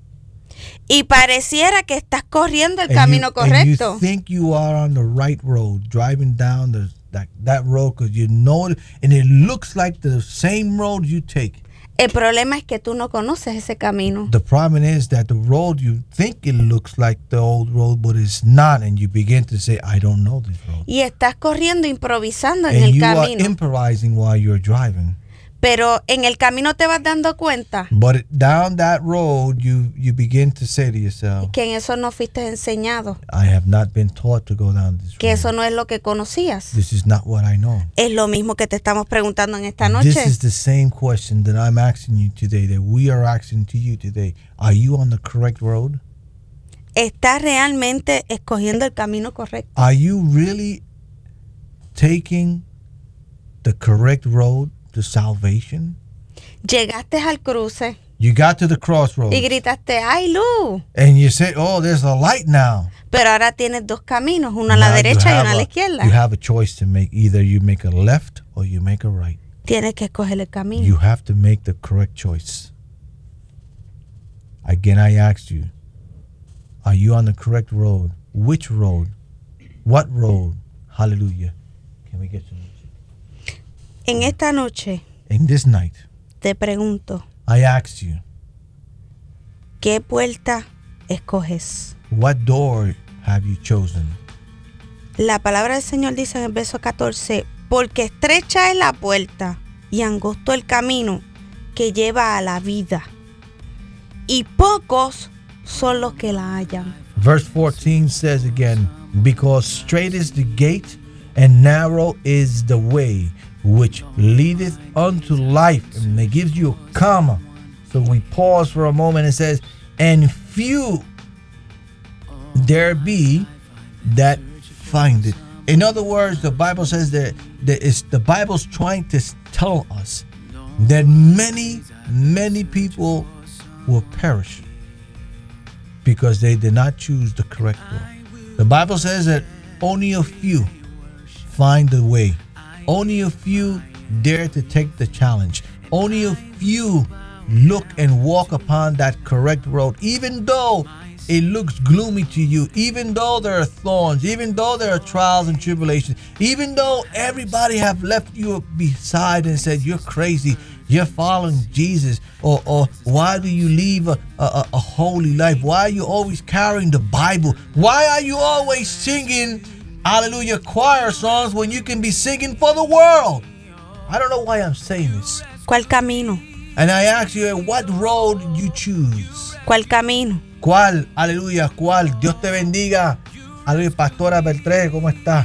D: Y pareciera que estás corriendo el
A: And
D: camino
A: you, and you
D: correcto.
A: think you are on the right road, driving down the, that, that road because you know it, and it looks like the same road you take.
D: El problema es que tú no conoces ese camino.
A: The problem is that the road, you think it looks like the old road, but it's not, and you begin to say, I don't know this road.
D: Y estás corriendo, improvisando en
A: And
D: el
A: you are
D: camino.
A: improvising while you're driving.
D: Pero en el camino te vas dando cuenta
A: But it- down that road, you, you begin to say to yourself,
D: que en eso no fuiste enseñado,
A: I have not been taught to go down this
D: que eso
A: road.
D: no es lo que conocías.
A: This is not what I know.
D: Es lo mismo que te estamos preguntando en esta
A: This
D: noche.
A: is the same question that I'm asking you today, that we are asking to you today. Are you on the correct road?
D: ¿Estás realmente escogiendo el camino correcto?
A: Are you really taking the correct road to salvation?
D: Llegaste al cruce
A: You got to the crossroads.
D: y gritaste, ¡ay, luz!
A: And you said, oh, there's a light now.
D: Pero ahora tienes dos caminos, uno a la
A: Now you
D: derecha y
A: have
D: uno a la
A: a-
D: izquierda.
A: You have a choice to make. Either you make a left or you make a right.
D: Tienes que escoger el camino.
A: You have to make the correct choice. Again, I asked you, are you on the correct road? Which road? What road? Hallelujah. Can we get some music?
D: En esta noche
A: In this night,
D: te pregunto,
A: I asked you,
D: ¿qué puerta escoges?
A: what door have you chosen?
D: La palabra del Señor dice en el verso catorce, porque estrecha es la puerta y angosto el camino que lleva a la vida, y pocos son los que la hallan.
A: Verse fourteen says again, because straight is the gate and narrow is the way which leadeth unto life. And it gives you a comma. So we pause for a moment and says, and few there be that find it. In other words, the Bible says that, that it's, the Bible's trying to tell us that many, many people will perish because they did not choose the correct road. The Bible says that only a few find the way. Only a few dare to take the challenge. Only a few look and walk upon that correct road, even though it looks gloomy to you, even though there are thorns, even though there are trials and tribulations, even though everybody have left you beside and said you're crazy, you're following Jesus, or, or why do you leave a, a, a holy life? Why are you always carrying the Bible? Why are you always singing, hallelujah, choir songs when you can be singing for the world? I don't know why I'm saying this.
D: ¿Cuál camino?
A: And I ask you, what road you choose?
D: ¿Cuál camino?
A: ¿Cuál? Aleluya, ¿cuál? Dios te bendiga. Aleluya, Pastora Beltré, ¿cómo está?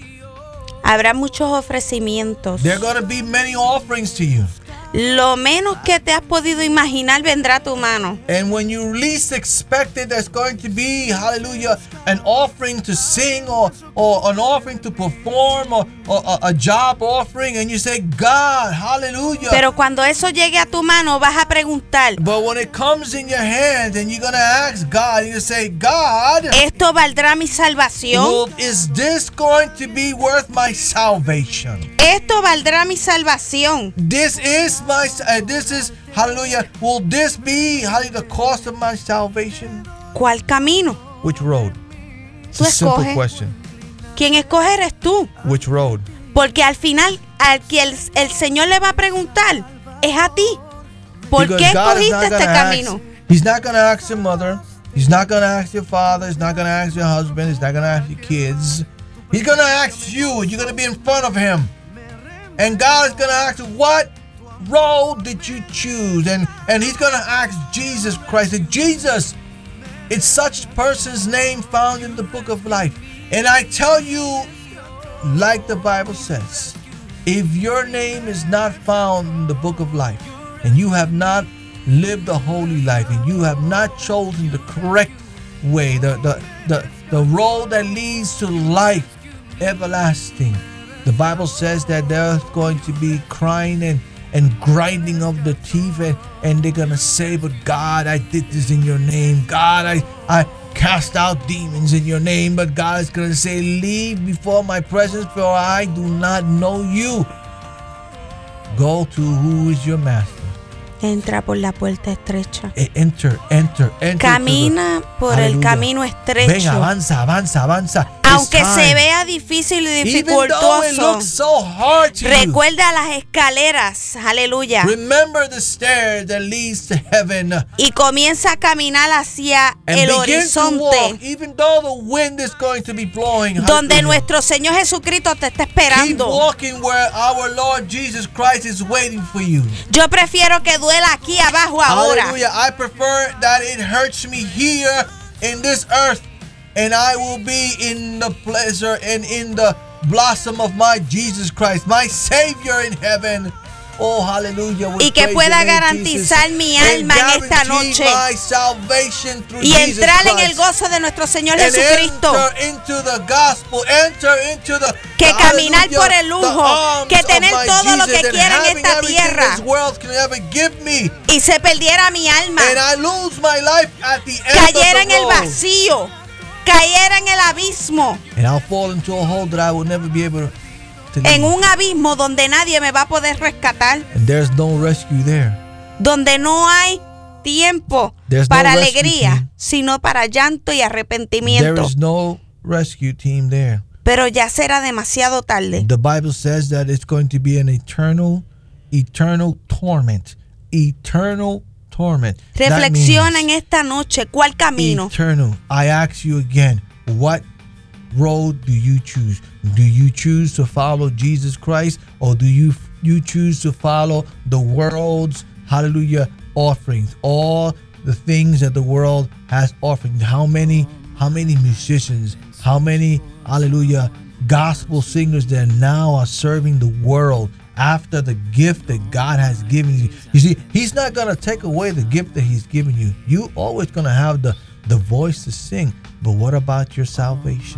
D: Habrá muchos ofrecimientos.
A: There are going to be many offerings to you.
D: Lo menos que te has podido imaginar vendrá a tu mano.
A: And when you least expect it, there's going to be, hallelujah, an offering to sing or, or an offering to perform or, or a, a job offering. And you say, God, hallelujah.
D: Pero cuando eso llegue a tu mano, vas a preguntar,
A: But when it comes in your hands and you're going to ask God, you say, God,
D: ¿esto valdrá mi salvación?
A: well, is this going to be worth my salvation?
D: ¿Esto valdrá mi salvación?
A: This is my, uh, this is, hallelujah, will this be, hallelujah, the cost of my salvation?
D: ¿Cuál camino?
A: Which road? It's
D: Tú
A: a simple
D: escoges.
A: question.
D: ¿Quién escoge eres tú?
A: Which road?
D: Porque al final, al que el, el Señor le va a preguntar, es a ti. ¿Por
A: Because
D: qué
A: God is
D: escogiste
A: not
D: este
A: gonna
D: camino?
A: ask, He's not going to ask your mother. He's not going to ask your father. He's not going to ask your husband. He's not going to ask your kids. He's going to ask you. You're going to be in front of him. And God is going to ask you, what road did you choose? And, and he's going to ask Jesus Christ. And Jesus, it's such person's name found in the book of life. And I tell you, like the Bible says, if your name is not found in the book of life, and you have not lived a holy life, and you have not chosen the correct way, the the the, the road that leads to life everlasting, the Bible says that there's going to be crying and and grinding of the teeth, and, and they're gonna say, but God, I did this in your name. God, I I cast out demons in your name. But God is gonna say, leave before my presence, for I do not know you. Go to who is your master.
D: Entra por la puerta estrecha.
A: E- Enter, enter, enter.
D: Camina
A: to the-
D: por el
A: Hallelujah.
D: camino
A: Ven,
D: estrecho.
A: avanza, avanza, avanza.
D: Aunque
A: It's
D: se
A: time.
D: vea difícil y
A: Even though it
D: dificultoso,
A: looks so hard to you.
D: recuerda las escaleras, aleluya,
A: Remember the stairs that leads to heaven.
D: y comienza a caminar hacia
A: And
D: el
A: begin to walk,
D: horizonte,
A: even though the wind is going to be blowing.
D: donde
A: Hallelujah.
D: nuestro Señor Jesucristo te está
A: Keep
D: esperando.
A: walking where our Lord Jesus Christ is waiting for you.
D: Yo prefiero que duela aquí abajo ahora,
A: Hallelujah. I prefer that it hurts me here in this earth, and I will be in the pleasure and in the blossom of my Jesus Christ, my Savior in heaven. Oh, hallelujah. We
D: y que
A: praise
D: pueda
A: your name, Jesus.
D: garantizar mi
A: And
D: alma en esta
A: guarantee
D: noche
A: my salvation through
D: y
A: Jesus
D: entrar en el
A: Christ.
D: gozo de nuestro Señor
A: And
D: Jesucristo.
A: enter into the gospel, enter into the
D: Que caminar
A: hallelujah,
D: por el
A: the
D: lujo,
A: arms
D: que
A: of
D: tener
A: my
D: todo lo que
A: Jesus, and
D: quiera en
A: having
D: esta
A: everything
D: tierra.
A: this world can ever give me,
D: Y se perdiera mi alma,
A: and I lose my life at the end
D: cayera
A: of
D: en
A: the
D: el
A: road.
D: vacío, cayera en el abismo,
A: And I'll fall into a hole that I will never be able to leave.
D: en un abismo donde nadie me va a poder rescatar,
A: And there's no rescue there.
D: donde no hay tiempo
A: There's no
D: para
A: rescue
D: alegría,
A: team.
D: sino para llanto y
A: There
D: arrepentimiento.
A: is no rescue team there.
D: Pero ya será demasiado tarde.
A: The Bible says that it's going to be an eternal, eternal torment. Eternal torment. That
D: Reflexiona en
A: means
D: esta noche cuál camino.
A: eternal. I ask you again, what road do you choose? Do you choose to follow Jesus Christ, or do you you choose to follow the world's hallelujah offerings, all the things that the world has offered? How many how many musicians, how many hallelujah gospel singers that now are serving the world after the gift that God has given you? You see, he's not going to take away the gift that he's given you. You always going to have the the voice to sing, but what about your salvation?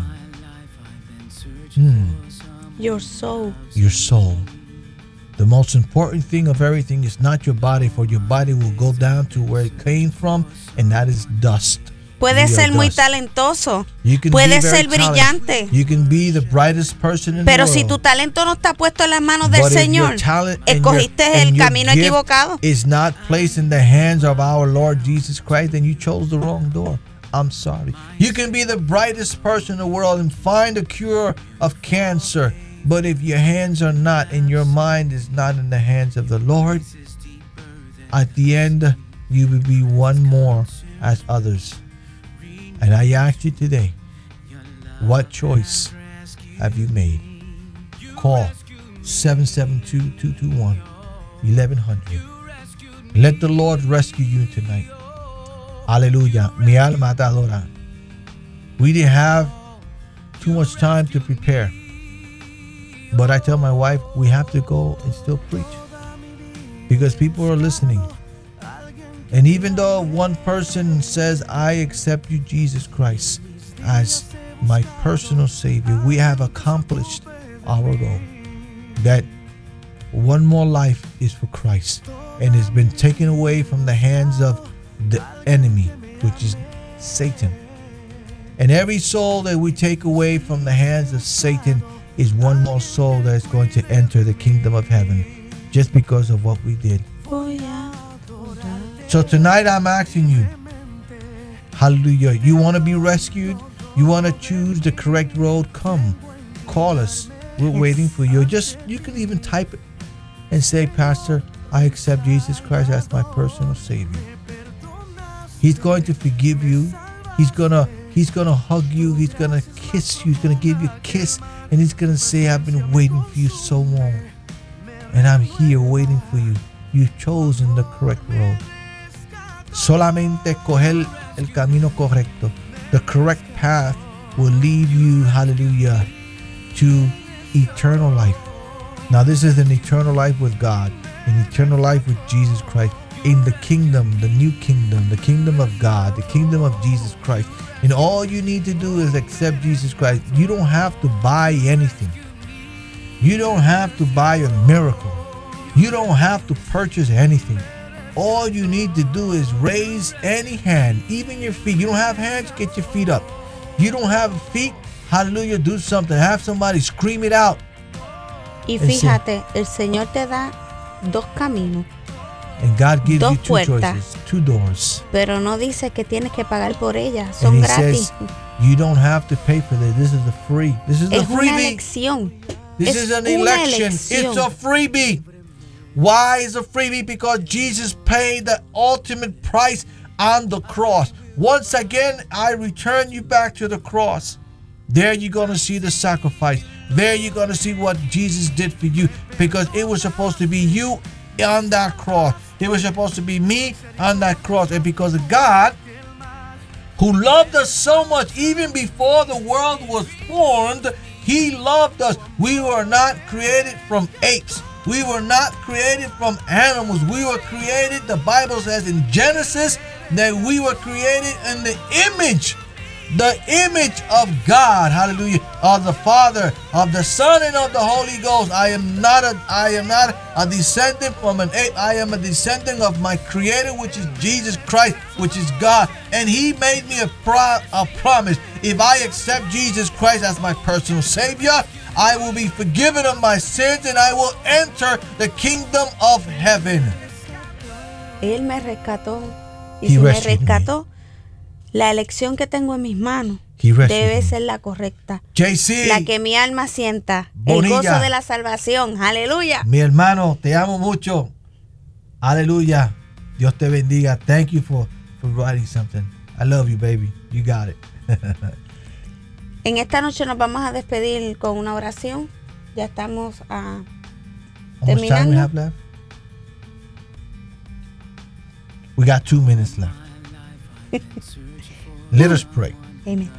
A: Hmm,
D: Your soul.
A: your soul. The most important thing of everything is not your body, for your body will go down to where it came from, and that is dust.
D: Puede
A: We are
D: ser muy
A: dust.
D: talentoso,
A: You can
D: puede
A: be very
D: ser brillante,
A: talented. You can be the brightest person in
D: pero
A: the
D: si
A: world.
D: tu talento no está puesto en las manos del
A: But if your
D: Señor,
A: talent and your-
D: escogiste
A: and
D: el
A: your
D: camino
A: gift
D: equivocado.
A: is not placed in the hands of our Lord Jesus Christ, then you chose the wrong door. I'm sorry. You can be the brightest person in the world and find a cure of cancer, but if your hands are not and your mind is not in the hands of the Lord, at the end you will be one more as others. And I ask you today, what choice have you made? Call seven seven two, two two one, eleven hundred. Let the Lord rescue you tonight. Hallelujah. Mi alma te adora. We didn't have too much time to prepare. But I tell my wife, we have to go and still preach, because people are listening. And even though one person says, I accept you, Jesus Christ, as my personal Savior, we have accomplished our goal. That one more life is for Christ, and it's been taken away from the hands of the enemy, which is Satan. And every soul that we take away from the hands of Satan is one more soul that is going to enter the kingdom of heaven, just because of what we did. So tonight I'm asking you, hallelujah, you want to be rescued? You want to choose the correct road? Come, call us. We're
D: Yes.
A: waiting for you. Just, you can even type it and say, Pastor, I accept Jesus Christ as my personal Savior. He's going to forgive you. He's gonna He's gonna hug you. He's gonna kiss you. He's gonna give you a kiss, and he's gonna say, I've been waiting for you so long, and I'm here waiting for you. You've chosen the correct road. Solamente coger el camino correcto. The correct path will lead you, hallelujah, to eternal life. Now this is an eternal life with God, an eternal life with Jesus Christ, in the kingdom, the new kingdom, the kingdom of God, the kingdom of Jesus Christ. And all you need to do is accept Jesus Christ. You don't have to buy anything. You don't have to buy a miracle. You don't have to purchase anything. All you need to do is raise any hand, even your feet. You don't have hands, get your feet up. You don't have feet, hallelujah, do something. Have somebody scream it out.
D: Y
A: Ese-
D: fíjate, el Señor te da dos caminos,
A: And God gives
D: Dos
A: you two
D: puertas.
A: choices, two doors.
D: pero no dice que tienes que pagar por ellas.
A: And
D: Son
A: he
D: gratis.
A: says, you don't have to pay for this. This is the free. This is the
D: Es una
A: freebie.
D: elección.
A: This
D: es
A: is an
D: una
A: election.
D: elección.
A: It's a freebie. Why is a freebie? Because Jesus paid the ultimate price on the cross. Once again, I return you back to the cross. There you're going to see the sacrifice. There you're going to see what Jesus did for you, because it was supposed to be you on that cross. It was supposed to be me on that cross. And because of God, who loved us so much, even before the world was formed, he loved us. We were not created from apes. We were not created from animals. We were created, the Bible says in Genesis, that we were created in the image, the image of God, hallelujah, of the Father, of the Son, and of the Holy Ghost. I am not a I am not a descendant from an ape. I am a descendant of my Creator, which is Jesus Christ, which is God. And He made me a, pro- a promise. If I accept Jesus Christ as my personal Savior, I will be forgiven of my sins and I will enter the kingdom of heaven.
D: Él me rescató. Y
A: He
D: si me
A: rescued me.
D: rescató, la elección que tengo en mis manos
A: He rescued
D: debe
A: me.
D: ser la correcta.
A: J C,
D: La que mi alma sienta.
A: Bonilla.
D: El gozo de la salvación. Aleluya.
A: mi hermano, te amo mucho. Aleluya. Dios te bendiga. Thank you for, for writing something. I love you, baby. You got it.
D: En esta noche nos vamos a despedir con una oración. Ya estamos ah,
A: How much time we
D: terminando.
A: have left? We got two minutes left. Let us pray.
D: Amen.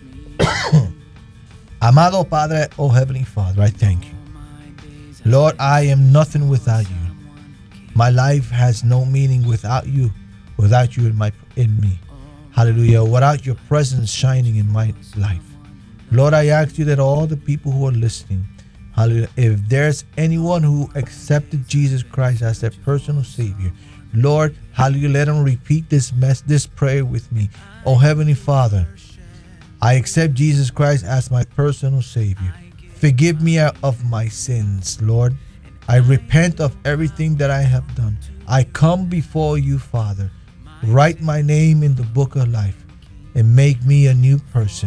A: Amado Padre, oh Heavenly Father, I thank you. Lord, I am nothing without you. My life has no meaning without you, without you in my in me. Hallelujah. Without your presence shining in my life. Lord, I ask you that all the people who are listening, hallelujah, if there's anyone who accepted Jesus Christ as their personal Savior, Lord, hallelujah, let them repeat this mess, this prayer with me. Oh Heavenly Father, I accept Jesus Christ as my personal Savior. Forgive me of my sins, Lord. I repent of everything that I have done. I come before you, Father. Write my name in the book of life and make me a new person.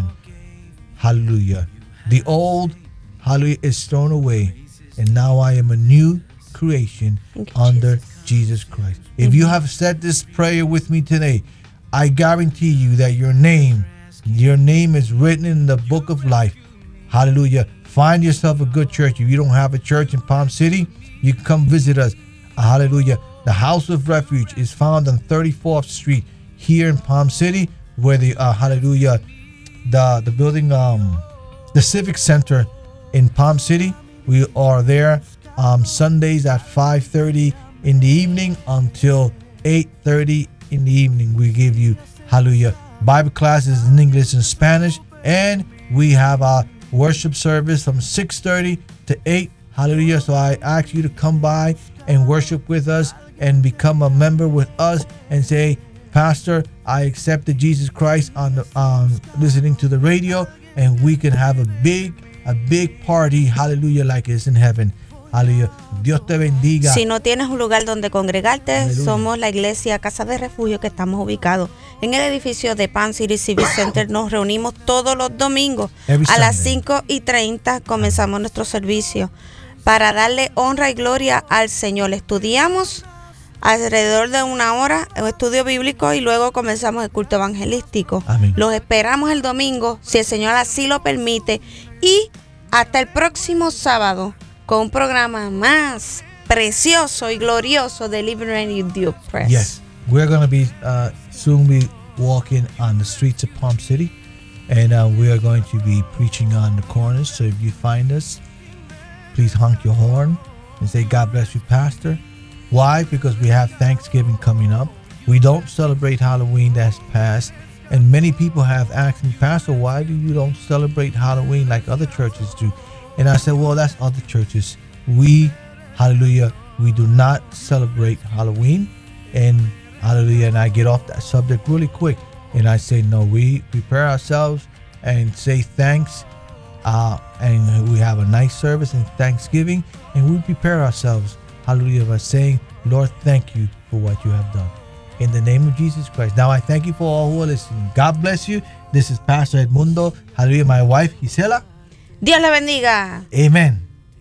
A: Hallelujah. The old, hallelujah, is thrown away, and now I am a new creation
D: Thank you,
A: under
D: Jesus.
A: Jesus Christ. If you have said this prayer with me today, I guarantee you that your name, your name is written in the book of life. Hallelujah. Find yourself a good church. If you don't have a church in Palm City, you can come visit us. Hallelujah. The House of Refuge is found on thirty-fourth Street here in Palm City, where the uh, hallelujah, the the building, um, the Civic Center in Palm City. We are there um, Sundays at five thirty in the evening until eight thirty in the evening. We give you hallelujah Bible classes in English and Spanish, and we have our worship service from six thirty to eight. Hallelujah. So I ask you to come by and worship with us and become a member with us and say, Pastor, I accepted Jesus Christ on the um, listening to the radio, and we can have a big, a big party, hallelujah, like it's in heaven. Hallelujah. Dios te bendiga.
D: Si no tienes un lugar donde congregarte,
A: Aleluya.
D: somos la iglesia Casa de Refugio, que estamos ubicados en el edificio de Palm City Civic Center. Nos reunimos todos los domingos
A: Every
D: a las
A: Sunday.
D: cinco y treinta. Comenzamos nuestro servicio para darle honra y gloria al Señor. Estudiamos alrededor de una hora, un estudio bíblico, y luego comenzamos el culto evangelístico.
A: Amén.
D: Los esperamos el domingo, si el Señor así lo permite, y hasta el próximo sábado con un programa más precioso y glorioso de Living Radio Press.
A: Yes, we're going to be uh, soon be walking on the streets of Palm City, and uh, we are going to be preaching on the corners. So if you find us, please honk your horn and say, God bless you, Pastor. Why? Because we have Thanksgiving coming up. We don't celebrate Halloween, that's past. And many people have asked me, Pastor, why do you don't celebrate Halloween like other churches do? And I said, well, that's other churches. We, hallelujah, we do not celebrate Halloween. And hallelujah, and I get off that subject really quick. And I say, no, we prepare ourselves and say thanks. Uh, and we have a nice service and Thanksgiving. And we prepare ourselves, hallelujah, by saying, Lord, thank you for what you have done. In the name of Jesus Christ. Now I thank you for all who are listening. God bless you. This is Pastor Edmundo. Hallelujah, my wife, Gisela.
D: Dios le bendiga.
A: Amen.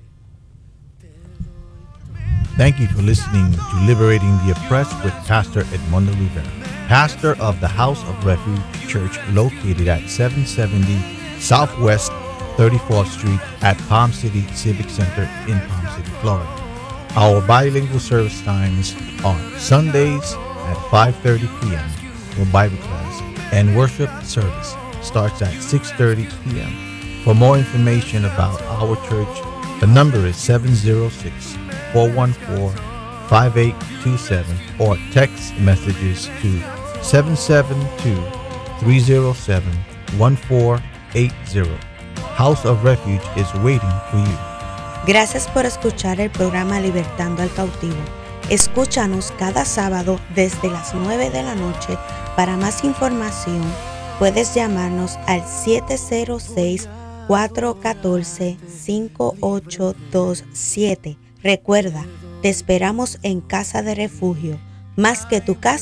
A: Thank you for listening to Liberating the Oppressed with Pastor Edmundo Rivera, pastor of the House of Refuge Church located at seven seventy Southwest thirty-fourth Street at Palm City Civic Center in Palm City, Florida. Our bilingual service times are Sundays at five thirty p.m. for Bible class, and worship service starts at six thirty p.m. For more information about our church, the number is seven zero six, four one four, five eight two seven or text messages to seven seven two, three zero seven, one four eight zero. House of Refuge is waiting for you.
D: Gracias por escuchar el programa Libertando al Cautivo. Escúchanos cada sábado desde las nueve de la noche. Para más información, puedes llamarnos al siete cero seis, cuatro uno cuatro, cinco ocho dos siete. Recuerda, te esperamos en Casa de Refugio, más que tu casa.